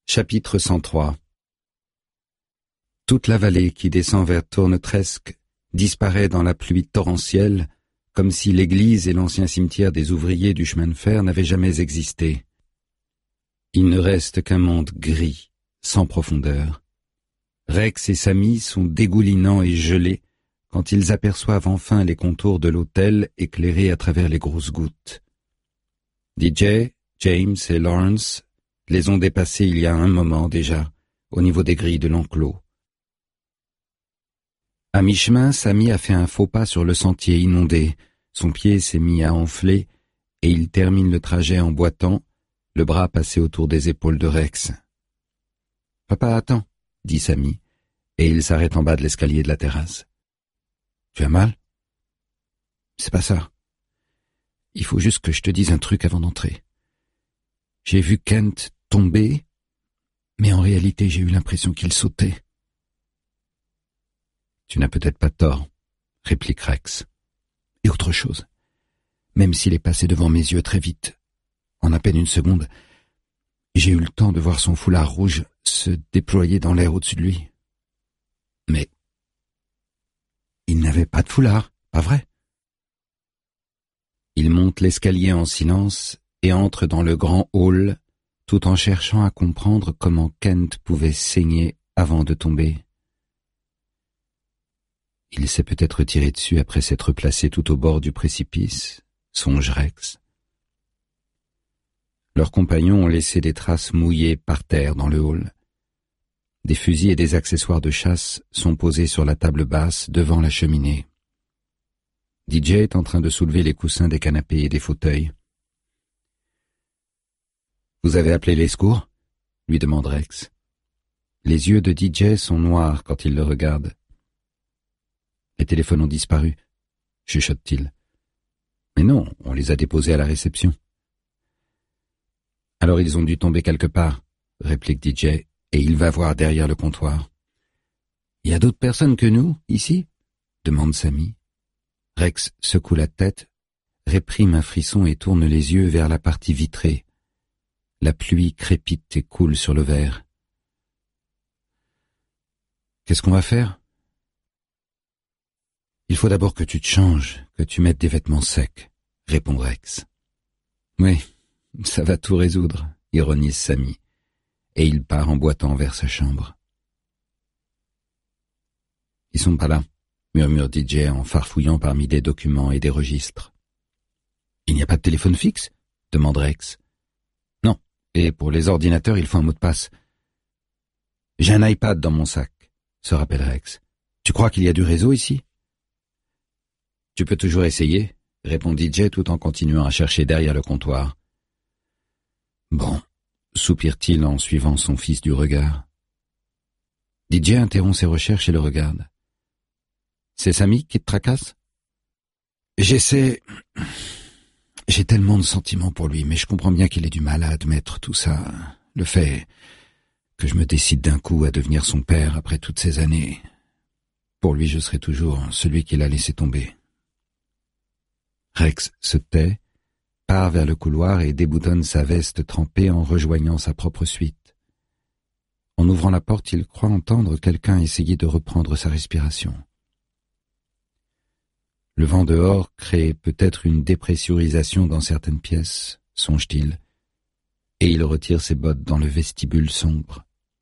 Chapitre 103. Toute la vallée qui descend vers Tournetresque disparaît dans la pluie torrentielle, comme si l'église et l'ancien cimetière des ouvriers du chemin de fer n'avaient jamais existé. Il ne reste qu'un monde gris, sans profondeur. Rex et Sammy sont dégoulinants et gelés quand ils aperçoivent enfin les contours de l'autel éclairés à travers les grosses gouttes. DJ, James et Lawrence les ont dépassés il y a un moment déjà, au niveau des grilles de l'enclos. À mi-chemin, Sammy a fait un faux pas sur le sentier inondé. Son pied s'est mis à enfler et il termine le trajet en boitant, le bras passé autour des épaules de Rex. « Papa, attends !» dit Sammy, et il s'arrête en bas de l'escalier de la terrasse. « Tu as mal ?»« C'est pas ça. Il faut juste que je te dise un truc avant d'entrer. J'ai vu Kent tomber, mais en réalité j'ai eu l'impression qu'il sautait. » « Tu n'as peut-être pas tort, » réplique Rex. « Et autre chose, même s'il est passé devant mes yeux très vite, en à peine une seconde, j'ai eu le temps de voir son foulard rouge se déployer dans l'air au-dessus de lui. Mais il n'avait pas de foulard, pas vrai ? » Il monte l'escalier en silence et entre dans le grand hall, tout en cherchant à comprendre comment Kent pouvait saigner avant de tomber. Il s'est peut-être tiré dessus après s'être placé tout au bord du précipice, songe Rex. Leurs compagnons ont laissé des traces mouillées par terre dans le hall. Des fusils et des accessoires de chasse sont posés sur la table basse devant la cheminée. DJ est en train de soulever les coussins des canapés et des fauteuils. « Vous avez appelé les secours ?» lui demande Rex. Les yeux de DJ sont noirs quand il le regarde. « Les téléphones ont disparu » chuchote-t-il. « Mais non, on les a déposés à la réception. »« Alors ils ont dû tomber quelque part » réplique DJ, et il va voir derrière le comptoir. « Il y a d'autres personnes que nous, ici ?» demande Sammy. Rex secoue la tête, réprime un frisson et tourne les yeux vers la partie vitrée. La pluie crépite et coule sur le verre. « Qu'est-ce qu'on va faire ? » « Il faut d'abord que tu te changes, que tu mettes des vêtements secs, » répond Rex. « Oui, ça va tout résoudre, » ironise Sammy, et il part en boitant vers sa chambre. « Ils sont pas là, » murmure DJ en farfouillant parmi des documents et des registres. « Il n'y a pas de téléphone fixe ?» demande Rex. « Non, et pour les ordinateurs, il faut un mot de passe. »« J'ai un iPad dans mon sac, » se rappelle Rex. « Tu crois qu'il y a du réseau ici ?» « Tu peux toujours essayer, » répond DJ tout en continuant à chercher derrière le comptoir. « Bon, » soupire-t-il en suivant son fils du regard. DJ interrompt ses recherches et le regarde. « C'est Sammy qui te tracasse ?»« J'ai tellement de sentiments pour lui, mais je comprends bien qu'il ait du mal à admettre tout ça. Le fait que je me décide d'un coup à devenir son père après toutes ces années. Pour lui, je serai toujours celui qu'il a laissé tomber. » Rex se tait, part vers le couloir et déboutonne sa veste trempée en rejoignant sa propre suite. En ouvrant la porte, il croit entendre quelqu'un essayer de reprendre sa respiration. Le vent dehors crée peut-être une dépressurisation dans certaines pièces, songe-t-il, et il retire ses bottes dans le vestibule sombre.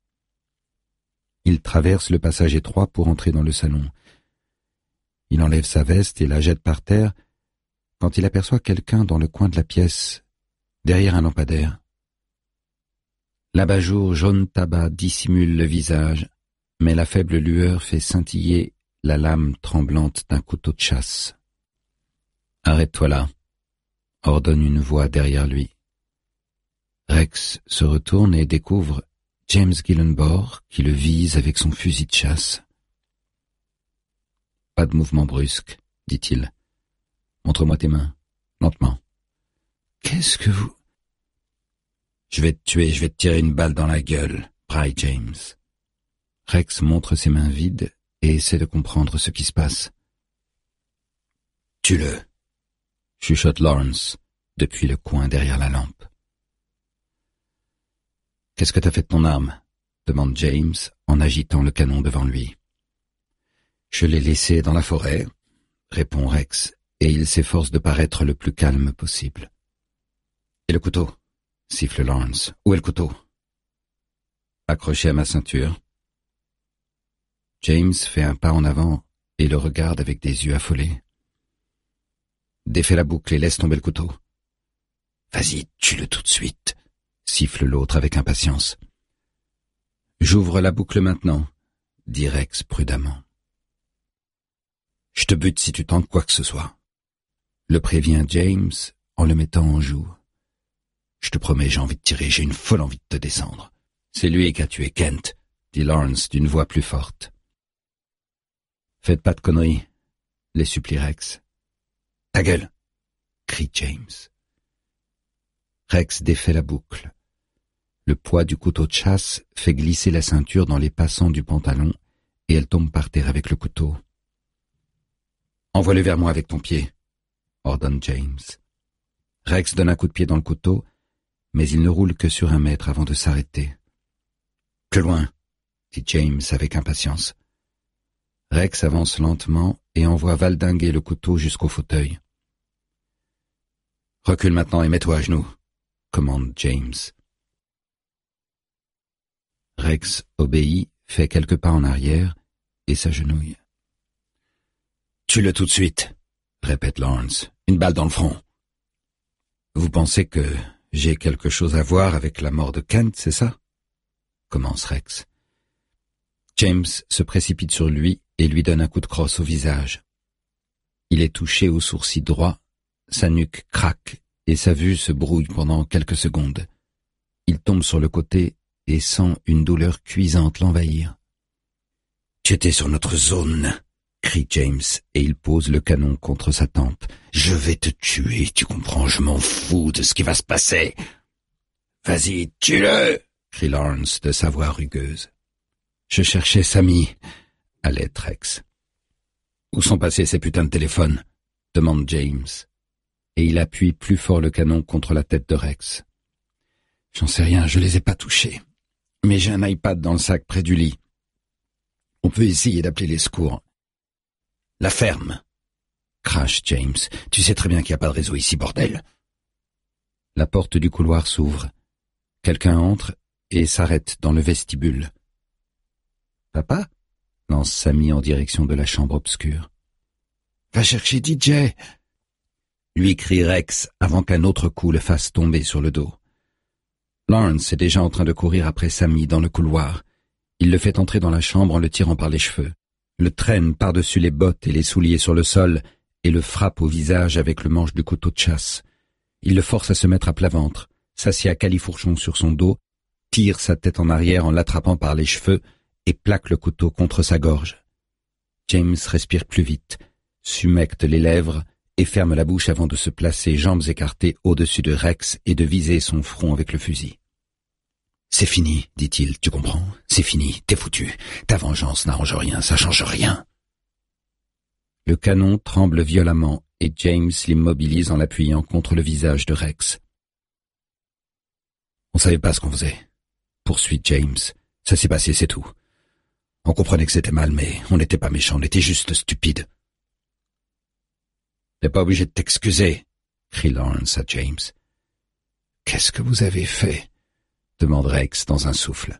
Il traverse le passage étroit pour entrer dans le salon. Il enlève sa veste et la jette par terre quand il aperçoit quelqu'un dans le coin de la pièce, derrière un lampadaire. L'abat-jour jaune tabac dissimule le visage, mais la faible lueur fait scintiller la lame tremblante d'un couteau de chasse. « Arrête-toi là », ordonne une voix derrière lui. Rex se retourne et découvre James Gillenbore qui le vise avec son fusil de chasse. « Pas de mouvement brusque, » dit-il. « Montre-moi tes mains, lentement. »« Qu'est-ce que vous... »« Je vais te tuer, je vais te tirer une balle dans la gueule, » braille James. Rex montre ses mains vides et essaie de comprendre ce qui se passe. « Tue-le » chuchote Lawrence, depuis le coin derrière la lampe. Qu'est-ce que t'as fait de ton arme? Demande James en agitant le canon devant lui. Je l'ai laissé dans la forêt, répond Rex, et il s'efforce de paraître le plus calme possible. Et le couteau? Siffle Lawrence. Où est le couteau? Accroché à ma ceinture. James fait un pas en avant et le regarde avec des yeux affolés. Défais la boucle et laisse tomber le couteau. Vas-y, tue-le tout de suite, siffle l'autre avec impatience. J'ouvre la boucle maintenant, dit Rex prudemment. Je te bute si tu tentes quoi que ce soit, le prévient James en le mettant en joue. Je te promets, j'ai envie de tirer, j'ai une folle envie de te descendre. C'est lui qui a tué Kent, dit Lawrence d'une voix plus forte. Faites pas de conneries, les supplie Rex. Ta gueule, crie James. Rex défait la boucle. Le poids du couteau de chasse fait glisser la ceinture dans les passants du pantalon et elle tombe par terre avec le couteau. Envoie-le vers moi avec ton pied, ordonne James. Rex donne un coup de pied dans le couteau, mais il ne roule que sur 1 mètre avant de s'arrêter. Plus loin, dit James avec impatience. Rex avance lentement et envoie valdinguer le couteau jusqu'au fauteuil. Recule maintenant et mets-toi à genoux, commande James. Rex obéit, fait quelques pas en arrière et s'agenouille. Tue-le tout de suite, répète Lawrence. Une balle dans le front. Vous pensez que j'ai quelque chose à voir avec la mort de Kent, c'est ça? Commence Rex. James se précipite sur lui et lui donne un coup de crosse au visage. Il est touché au sourcil droit, sa nuque craque et sa vue se brouille pendant quelques secondes. Il tombe sur le côté et sent une douleur cuisante l'envahir. « Tu étais sur notre zone !» crie James et il pose le canon contre sa tempe. « Je vais te tuer, tu comprends, je m'en fous de ce qui va se passer !»« Vas-y, tue-le !» crie Lawrence de sa voix rugueuse. « Je cherchais Sammy !» allait Rex. « Où sont passés ces putains de téléphones ?» demande James. Et il appuie plus fort le canon contre la tête de Rex. « J'en sais rien, je les ai pas touchés. Mais j'ai un iPad dans le sac près du lit. On peut essayer d'appeler les secours. »« La ferme !» crache James. « Tu sais très bien qu'il n'y a pas de réseau ici, bordel !» La porte du couloir s'ouvre. Quelqu'un entre et s'arrête dans le vestibule. « Papa ?» lance Sammy en direction de la chambre obscure. « Va chercher DJ !» lui crie Rex avant qu'un autre coup le fasse tomber sur le dos. Lawrence est déjà en train de courir après Sammy dans le couloir. Il le fait entrer dans la chambre en le tirant par les cheveux, le traîne par-dessus les bottes et les souliers sur le sol et le frappe au visage avec le manche du couteau de chasse. Il le force à se mettre à plat ventre, s'assied à califourchon sur son dos, tire sa tête en arrière en l'attrapant par les cheveux et plaque le couteau contre sa gorge. James respire plus vite, s'humecte les lèvres et ferme la bouche avant de se placer, jambes écartées au-dessus de Rex et de viser son front avec le fusil. « C'est fini, dit-il, tu comprends? C'est fini, t'es foutu. Ta vengeance n'arrange rien, ça change rien. » Le canon tremble violemment et James l'immobilise en l'appuyant contre le visage de Rex. « On savait pas ce qu'on faisait, » poursuit James. « Ça s'est passé, c'est tout. On comprenait que c'était mal, mais on n'était pas méchants, on était juste stupides. » « T'es pas obligé de t'excuser, » crie Lawrence à James. « Qu'est-ce que vous avez fait ?» demande Rex dans un souffle.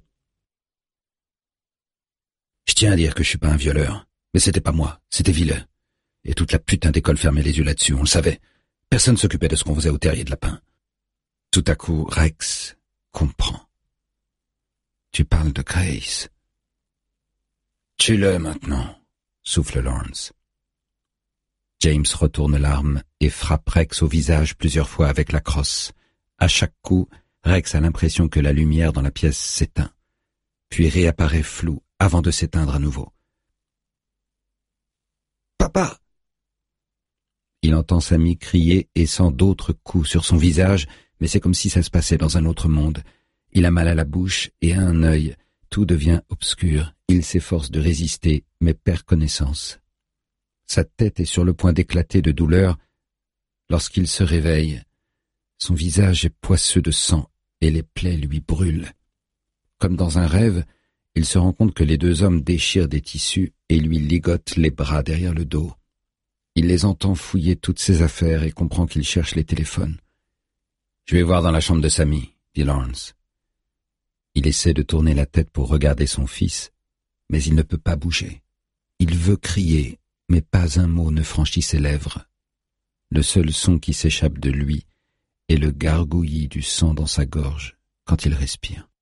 « Je tiens à dire que je suis pas un violeur, mais c'était pas moi, c'était Ville. Et toute la putain d'école fermait les yeux là-dessus, on le savait. Personne s'occupait de ce qu'on faisait au terrier de lapin. » Tout à coup, Rex comprend. « Tu parles de Grace. »« Tue-le maintenant, » souffle Lawrence. James retourne l'arme et frappe Rex au visage plusieurs fois avec la crosse. À chaque coup, Rex a l'impression que la lumière dans la pièce s'éteint, puis réapparaît floue avant de s'éteindre à nouveau. « Papa !» Il entend Sammy crier et sent d'autres coups sur son visage, mais c'est comme si ça se passait dans un autre monde. Il a mal à la bouche et à un œil. Tout devient obscur. Il s'efforce de résister, mais perd connaissance. Sa tête est sur le point d'éclater de douleur. Lorsqu'il se réveille, son visage est poisseux de sang et les plaies lui brûlent. Comme dans un rêve, il se rend compte que les deux hommes déchirent des tissus et lui ligotent les bras derrière le dos. Il les entend fouiller toutes ses affaires et comprend qu'ils cherchent les téléphones. « Je vais voir dans la chambre de Sammy », dit Lawrence. Il essaie de tourner la tête pour regarder son fils, mais il ne peut pas bouger. Il veut crier, mais pas un mot ne franchit ses lèvres. Le seul son qui s'échappe de lui est le gargouillis du sang dans sa gorge quand il respire.